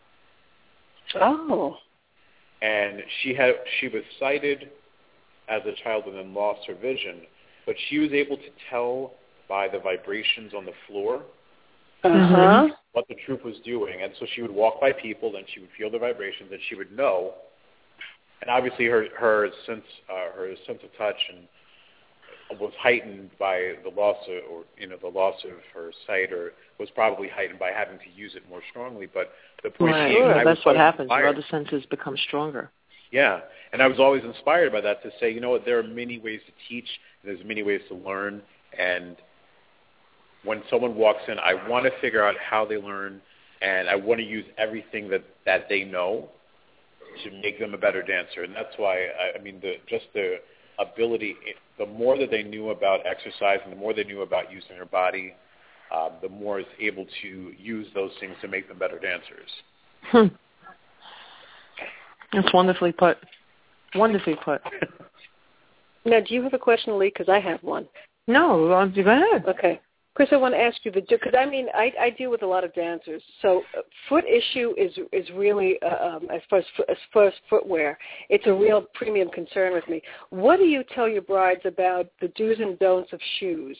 Oh. And she was sighted as a child and then lost her vision, but she was able to tell by the vibrations on the floor what the troupe was doing. And so she would walk by people, and she would feel the vibrations, and she would know. And obviously her sense of touch and was heightened by the loss of her sight, or was probably heightened by having to use it more strongly. But the point being, that's what happens. Your other senses become stronger. Yeah, and I was always inspired by that, to say, there are many ways to teach, and there's many ways to learn, and when someone walks in, I want to figure out how they learn, and I want to use everything that they know to make them a better dancer. And that's why, the ability, the more that they knew about exercise and the more they knew about using their body, the more is able to use those things to make them better dancers. That's wonderfully put. Wonderfully put. Now, do you have a question, Lee? Because I have one. No, go ahead. Okay. Chris, I want to ask you, because I deal with a lot of dancers. So foot issue is really, as far as footwear, it's a real premium concern with me. What do you tell your brides about the do's and don'ts of shoes?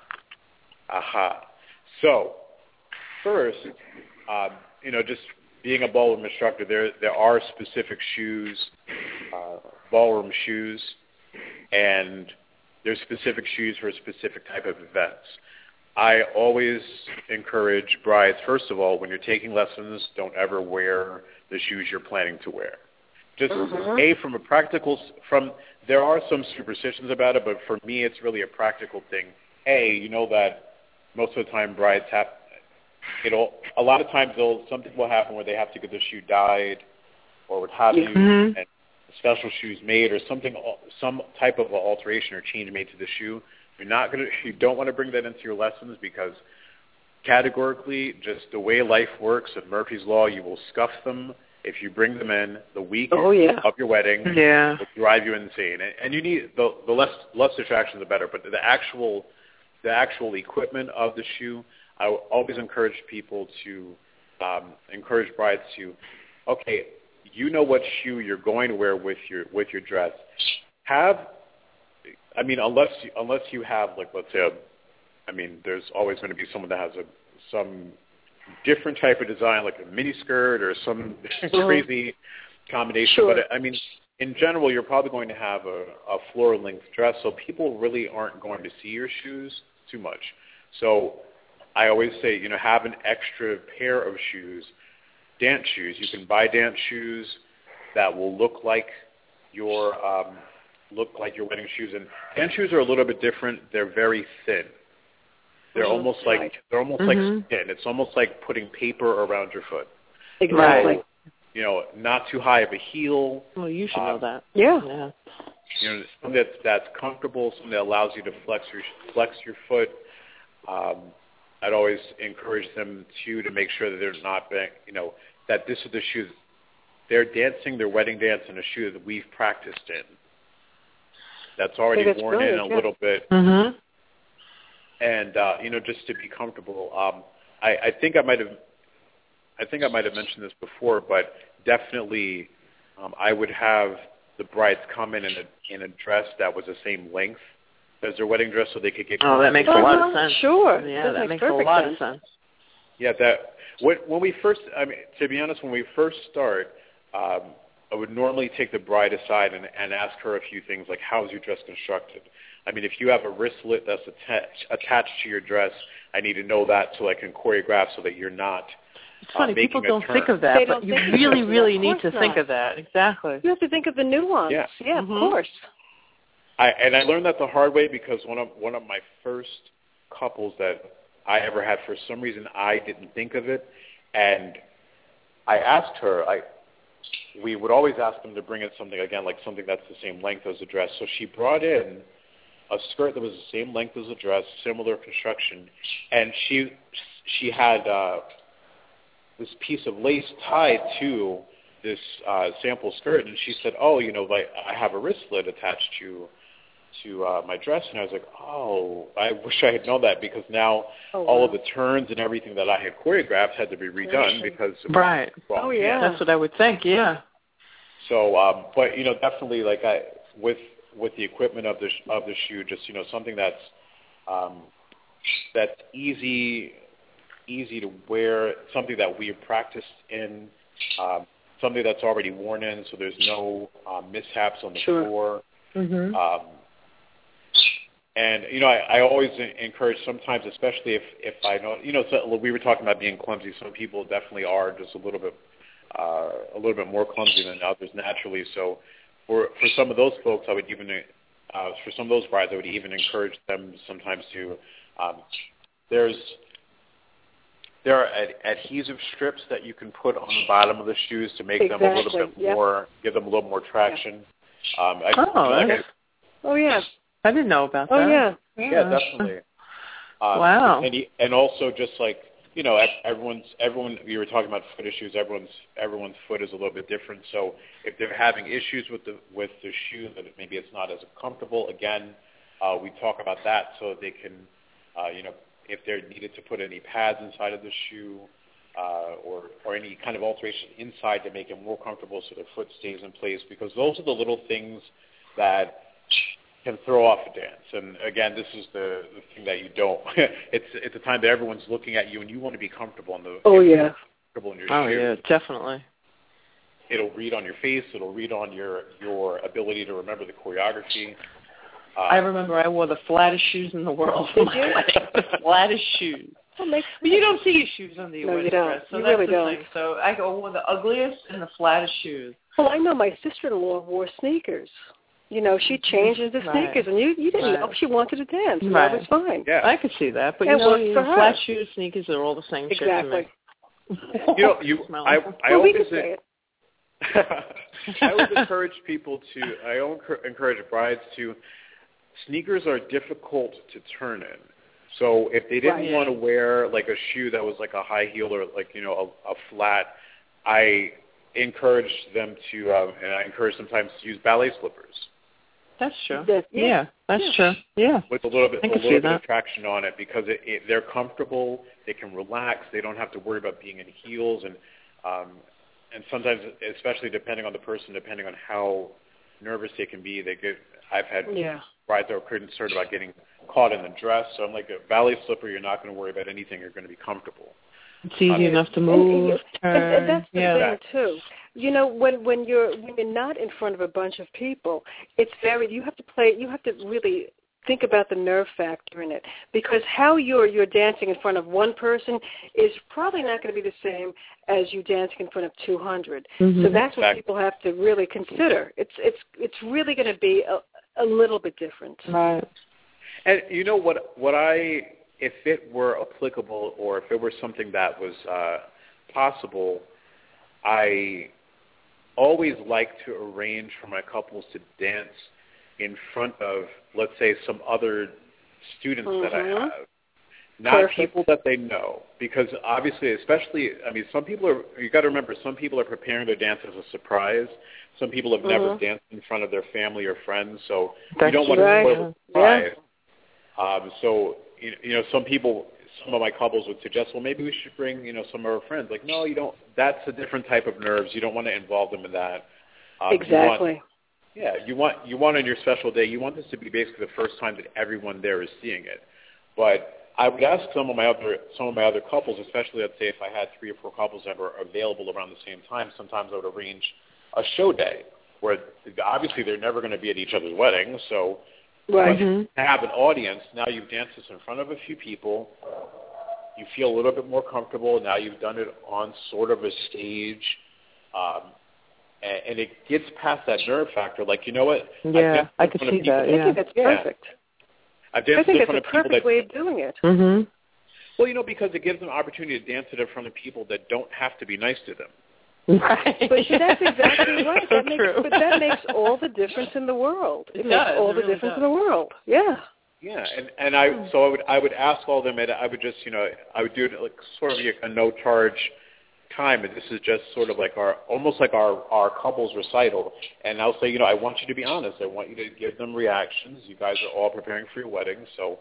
So, first, just being a ballroom instructor, there are specific shoes, ballroom shoes, and there's specific shoes for a specific type of events. I always encourage brides, first of all, when you're taking lessons, don't ever wear the shoes you're planning to wear. Just, from a practical, there are some superstitions about it, but for me it's really a practical thing. You know that most of the time brides have, a lot of times something will happen where they have to get the shoe dyed or what have you, and special shoes made or some type of alteration or change made to the shoe. You don't want to bring that into your lessons because categorically, just the way life works, of Murphy's Law, you will scuff them if you bring them in the week of your wedding. It will drive you insane. And you need the less distraction, the better. But the actual equipment of the shoe, I always encourage people to encourage brides to, okay, you know what shoe you're going to wear with your dress. Unless you have, like, let's say, there's always going to be someone that has some different type of design, like a mini skirt or some crazy combination. Sure. But in general, you're probably going to have a floor-length dress, so people really aren't going to see your shoes too much. So I always say, have an extra pair of shoes, dance shoes. You can buy dance shoes that will look like your wedding shoes. And dance shoes are a little bit different. They're very thin. They're almost like skin. It's almost like putting paper around your foot. Exactly. So, not too high of a heel. Well, you should know that. Yeah. Something that's comfortable, something that allows you to flex your foot. I'd always encourage them to make sure that they're not being, that this is the shoe. They're dancing their wedding dance in a shoe that we've practiced in. That's already worn in a little bit. And just to be comfortable. I think I might have mentioned this before, but definitely I would have the brides come in a dress that was the same length as their wedding dress, so they could get. Oh, that makes a lot of sense. Sure. Yeah, that makes a lot of sense. Yeah, when we first, to be honest, when we first start, I would normally take the bride aside and ask her a few things like, how is your dress constructed? If you have a wristlet that's attached to your dress, I need to know that so I can choreograph so that you're not. It's funny, people don't think of that, but you really, really need to think of that. Exactly. You have to think of the nuance. Yeah, of course. I learned that the hard way because one of my first couples that I ever had, for some reason, I didn't think of it, and I asked her. We would always ask them to bring in something, again, like something that's the same length as the dress. So she brought in a skirt that was the same length as the dress, similar construction, and she had this piece of lace tied to this sample skirt, and she said, I have a wristlet attached to my dress, and I was like, I wish I had known that, because now all of the turns and everything that I had choreographed had to be redone because right. Oh yeah, that's what I would think. Yeah. So, but definitely, like with the equipment of the shoe, just something that's easy to wear, something that we have practiced in, something that's already worn in, so there's no mishaps on the floor. And I always encourage, sometimes, especially if I know, so we were talking about being clumsy. Some people definitely are just a little bit more clumsy than others naturally. So for some of those folks, I would even for some of those brides, I would even encourage them sometimes to there are adhesive strips that you can put on the bottom of the shoes to make them a little bit more, give them a little more traction. I didn't know about that. Oh, yeah. Yeah, definitely. Wow. And also just like, everyone, you were talking about foot issues, everyone's foot is a little bit different. So if they're having issues with the shoe, that maybe it's not as comfortable, again, we talk about that so they can, if they're needed to put any pads inside of the shoe, or any kind of alteration inside to make it more comfortable so their foot stays in place, because those are the little things that can throw off a dance. And again, this is the thing that you don't. It's a time that everyone's looking at you, and you want to be comfortable in the. Comfortable in your shoe. Oh yeah, definitely. It'll read on your face. It'll read on your ability to remember the choreography. I remember I wore the flattest shoes in the world for my wedding. The flattest shoes. But you don't see your shoes under your wedding dress. So you that's really the don't. thing. So I wore the ugliest and the flattest shoes. Well, I know my sister-in-law wore sneakers. You know, she changed into sneakers, and you didn't know she wanted to dance, and that was fine. Yeah, I could see that. But, flat shoes, sneakers are all the same shit to me. I always say it. I always encourage people encourage brides to, sneakers are difficult to turn in. So if they didn't want to wear like a shoe that was like a high heel or like, a flat, I encourage them to, and I encourage sometimes to use ballet slippers. That's true. That's true. Yeah. With a little bit of traction on it, because they're comfortable, they can relax, they don't have to worry about being in heels, and sometimes, especially depending on the person, depending on how nervous they can be, I've had brides that are concerned about getting caught in the dress. So I'm like, a ballet slipper, you're not going to worry about anything. You're going to be comfortable. It's easy enough to move, turn. And that's the thing too. When you're not in front of a bunch of people, you have to really think about the nerve factor in it, because how you're dancing in front of one person is probably not going to be the same as you dancing in front of 200. Mm-hmm. So that's what people have to really consider. It's really going to be a little bit different. Right. And if it were applicable, or if it were something that was possible, I always like to arrange for my couples to dance in front of, let's say, some other students that I have, not people that they know, because obviously, especially, some people you got to remember, some people are preparing their dance as a surprise. Some people have never danced in front of their family or friends, so you don't want to spoil the surprise. Yeah. Some of my couples would suggest, well, maybe we should bring, some of our friends. Like, no, you don't. That's a different type of nerves. You don't want to involve them in that. Exactly. You want on your special day, you want this to be basically the first time that everyone there is seeing it. But I would ask some of my other couples, especially, let's say, if I had 3 or 4 couples that were available around the same time, sometimes I would arrange a show day where obviously they're never going to be at each other's weddings, so to have an audience. Now you've danced this in front of a few people. You feel a little bit more comfortable. Now you've done it on sort of a stage. And it gets past that nerve factor. Like, you know what? Yeah, I could see that. I think that's perfect. I think it's a perfect way of doing it. Mm-hmm. Well, because it gives them an opportunity to dance it in front of people that don't have to be nice to them. Right. But that's exactly right. But that makes all the difference in the world. It makes all the difference in the world. Yeah. Yeah, and I would ask all of them, and I would just I would do it like sort of a no charge time, and this is just sort of like almost like our couples recital. And I'll say, I want you to be honest. I want you to give them reactions. You guys are all preparing for your wedding, so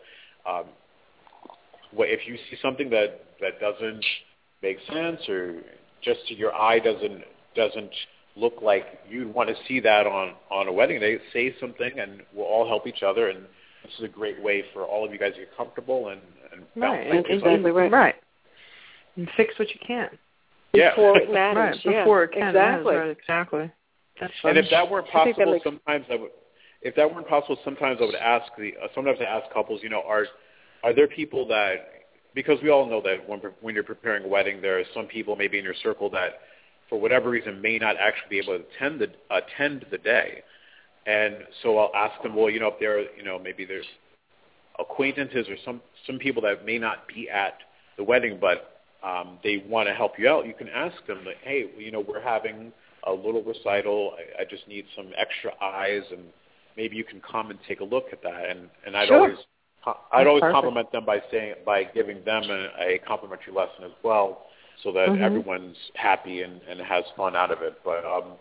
if you see something that doesn't make sense, or just your eye doesn't look like you'd want to see that on a wedding day, say something, and we'll all help each other. And this is a great way for all of you guys to get comfortable and exactly right. Right. And fix what you can. Before it matters. Right, before it can. Exactly. Right, exactly. That's and if that weren't possible, sometimes I would ask sometimes I ask couples, are there people that, because we all know that when you're preparing a wedding, there are some people maybe in your circle that, for whatever reason, may not actually be able to attend the day. And so I'll ask them, well, if there are, maybe there's acquaintances or some people that may not be at the wedding, but they want to help you out. You can ask them, like, hey, we're having a little recital. I just need some extra eyes, and maybe you can come and take a look at that. And I'd always compliment them by giving them a complimentary lesson as well, so that everyone's happy and has fun out of it. But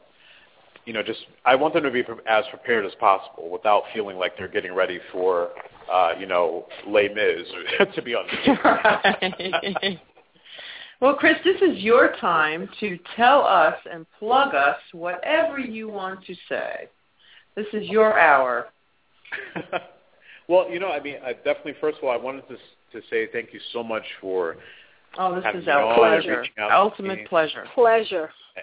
I want them to be as prepared as possible without feeling like they're getting ready for Les Mis, or to be honest. Well, Chris, this is your time to tell us and plug us whatever you want to say. This is your hour. Well, I definitely, first of all, I wanted to say thank you so much for this is our pleasure. Ultimate pleasure. Pleasure.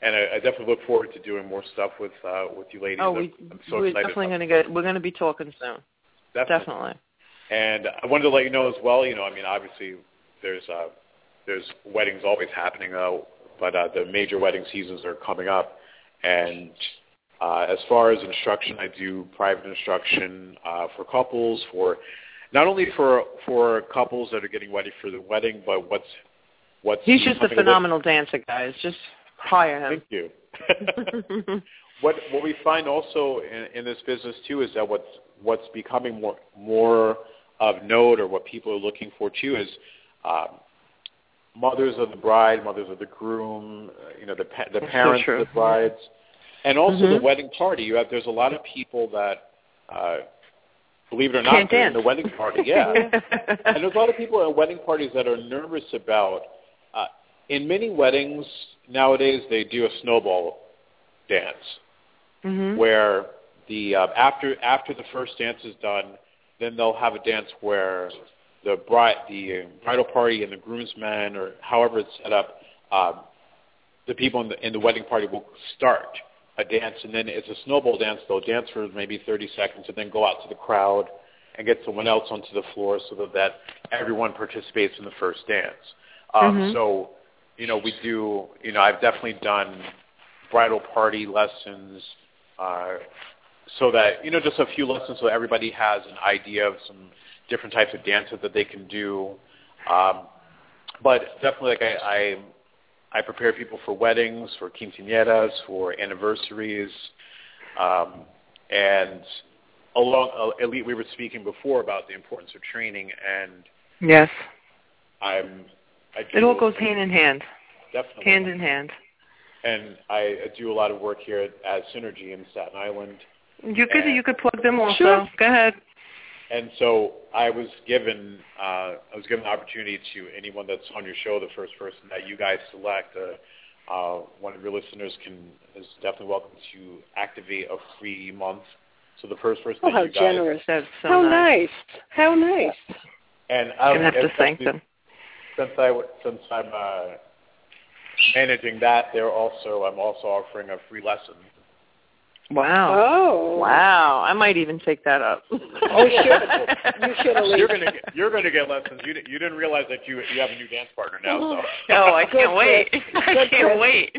And I definitely look forward to doing more stuff with you ladies. Oh, I'm so we're excited. definitely we're going to be talking soon. Definitely. And I wanted to let you know as well, I mean, obviously there's weddings always happening, but the major wedding seasons are coming up. And as far as instruction, I do private instruction for couples, not only for couples that are getting ready for the wedding, but what's he's just a phenomenal dancer, guys. Just hire him. Thank you. What we find also in this business too is that what's becoming more of note, or what people are looking for too, is mothers of the bride, mothers of the groom, the parents of the brides, and also the wedding party. There's a lot of people that, believe it or not, they're in the wedding party. Yeah, and there's a lot of people at wedding parties that are nervous about. In many weddings nowadays, they do a snowball dance, where the after the first dance is done, then they'll have a dance where the bridal party and the groomsmen, or however it's set up, the people in the wedding party will start a dance, and then it's a snowball dance. They'll dance for maybe 30 seconds and then go out to the crowd and get someone else onto the floor so that everyone participates in the first dance. So, we do, I've definitely done bridal party lessons, so that, just a few lessons so everybody has an idea of some different types of dances that they can do. But definitely, I prepare people for weddings, for quinceañeras, for anniversaries, and Elite, we were speaking before about the importance of training, and yes, it all goes hand in hand. Definitely. Hand in hand. And I do a lot of work here at Synergy in Staten Island. You could plug them also. Sure. Go ahead. And so I was given the opportunity to anyone that's on your show, the first person that you guys select, one of your listeners is definitely welcome to activate a free month. So the first person that how you guys, generous! That's so how nice. How nice! And I have to thank them. Since I'm managing that, I'm also offering a free lesson. Wow. Oh. Wow. I might even take that up. Oh, you should at least. You're going to get lessons. You didn't realize that you have a new dance partner now. So. Oh, I can't wait. I can't wait.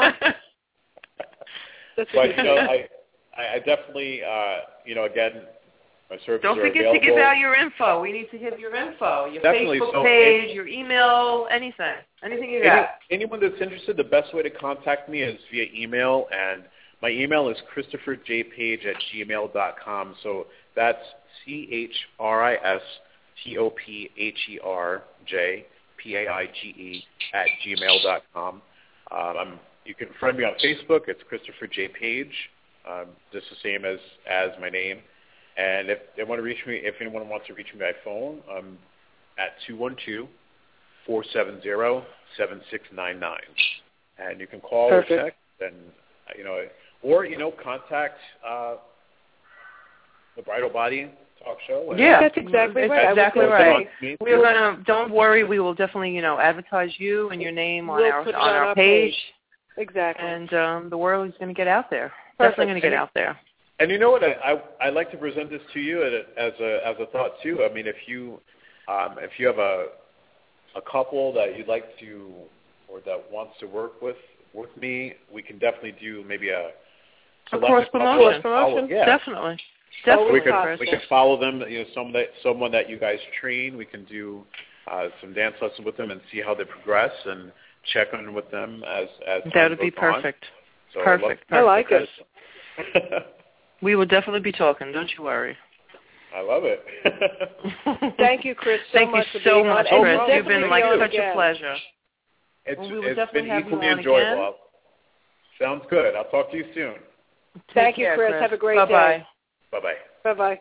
That's but I definitely again, my services Don't forget are available. to give out your info. We need to give your info, your Definitely. Facebook page, your email, anything you got. Anyone that's interested, the best way to contact me is via email, and my email is ChristopherJPage@gmail.com. So that's ChristopherJPage@gmail.com. You can friend me on Facebook. It's Christopher J. Page, just the same as my name. And if anyone wants to reach me by phone, I'm at 212-470-7699. And you can call or text, and or contact the Bridal Body Talk Show. Yeah, that's exactly right. Exactly right. We're gonna. Don't worry. We will definitely, advertise you and your name on our page. Exactly. And the word is going to get out there. Perfect. Definitely going to get out there. And you know what? I like to present this to you as a thought too. I mean, if you have a couple that you'd like to, or that wants to work with me, we can definitely do maybe a cross promotion. Yeah. Definitely. We could follow them. Someone that you guys train. We can do some dance lessons with them and see how they progress, and check on with them as that would be perfect. So perfect. I like it. We will definitely be talking. Don't you worry. I love it. Thank you, Chris. Thank you so much, Chris. You've been such a pleasure. It's been equally enjoyable. Sounds good. I'll talk to you soon. Thank you, Chris. Have a great day. Bye-bye. Bye-bye.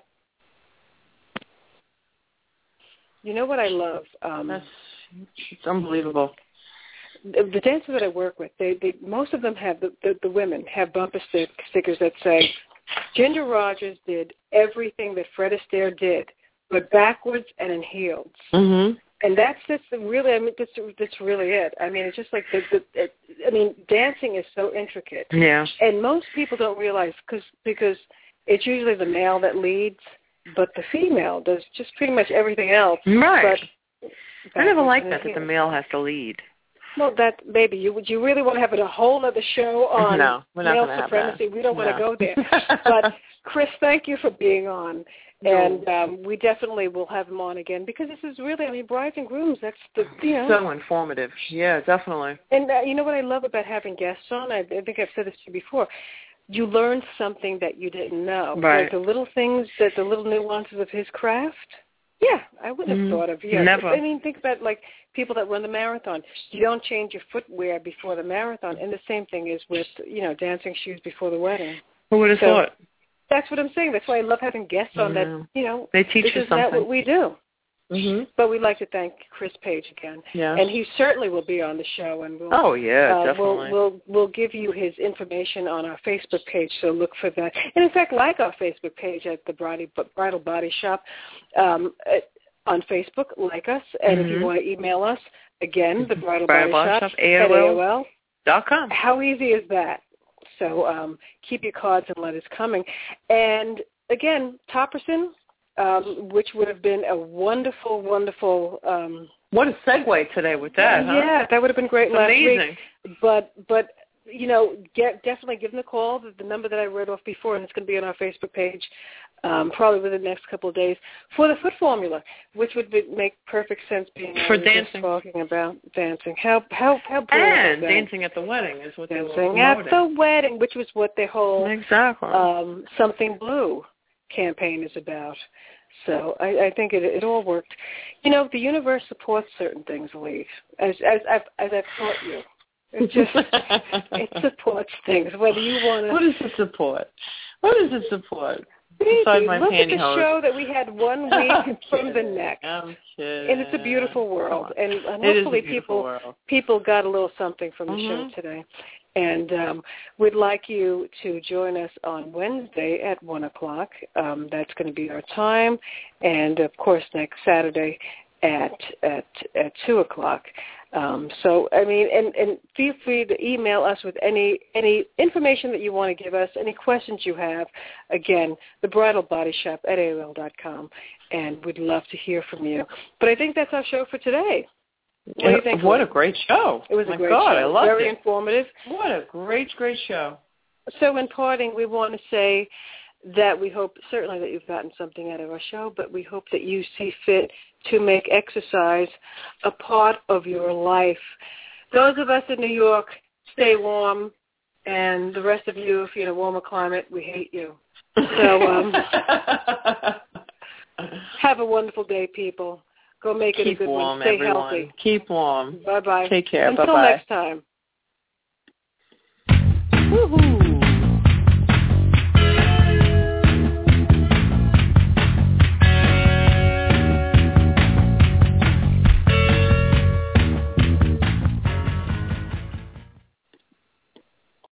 You know what I love? It's unbelievable. The dancers that I work with, most of them have, the women have bumper stickers that say, Ginger Rogers did everything that Fred Astaire did, but backwards and in heels. Mm-hmm. And that's really, that's really it. I mean, it's just like I mean, dancing is so intricate. Yeah. And most people don't realize because it's usually the male that leads, but the female does just pretty much everything else. Right. But I never liked that the male has to lead. Well, that maybe you really want to have a whole other show on male supremacy. We don't want to go there. But Chris, thank you for being on, and we definitely will have him on again because this is really, I mean, brides and grooms. That's so informative. Yeah, definitely. And you know what I love about having guests on? I think I've said this to you before. You learn something that you didn't know. Right. Like the little things, the little nuances of his craft. Yeah, I wouldn't have thought of. Yeah, never. I mean, think about like people that run the marathon. You don't change your footwear before the marathon, and the same thing is with dancing shoes before the wedding. Who would have thought? That's what I'm saying. That's why I love having guests on that. They teach you something. That's what we do. Mm-hmm. But we'd like to thank Chris Page again. Yeah. And he certainly will be on the show. And we'll, definitely. We'll give you his information on our Facebook page, so look for that. And, in fact, like our Facebook page at the Bridal Body Shop on Facebook, like us. And if you want to email us, again, the Bridal Body Shop at AOL.com. How easy is that? So keep your cards and letters coming. And, again, Topperson, which would have been a wonderful, wonderful... what a segue today with that, huh? Yeah, that would have been great last week. But definitely give them a call, the number that I read off before, and it's going to be on our Facebook page probably within the next couple of days, for the foot formula, which would make perfect sense being for dancing. Talking about dancing. How brilliant and dancing at the wedding is what they were promoting. Dancing at the wedding, which was what their whole Something Blue campaign is about. So I think it all worked. The universe supports certain things, Elise, as I've taught you. It just it supports things, whether you want to. What does it support? Look at the show that we had 1 week from the next. I'm kidding. And it's a beautiful world. And hopefully people got a little something from the show today. And we'd like you to join us on Wednesday at 1 o'clock. That's going to be our time. And, of course, next Saturday at 2 o'clock. So, I mean, and feel free to email us with any information that you want to give us, any questions you have. Again, the Bridal Body Shop at AOL.com. And we'd love to hear from you. But I think that's our show for today. What do you think? What a great show. It was a great show. I loved it. Very informative. What a great show. So in parting, we want to say that we hope certainly that you've gotten something out of our show, but we hope that you see fit to make exercise a part of your life. Those of us in New York, stay warm, and the rest of you, if you're in a warmer climate, we hate you. So have a wonderful day, people. Go make it a good one. Stay healthy. Keep warm. Bye-bye. Take care. Until Bye-bye. next time. Woohoo.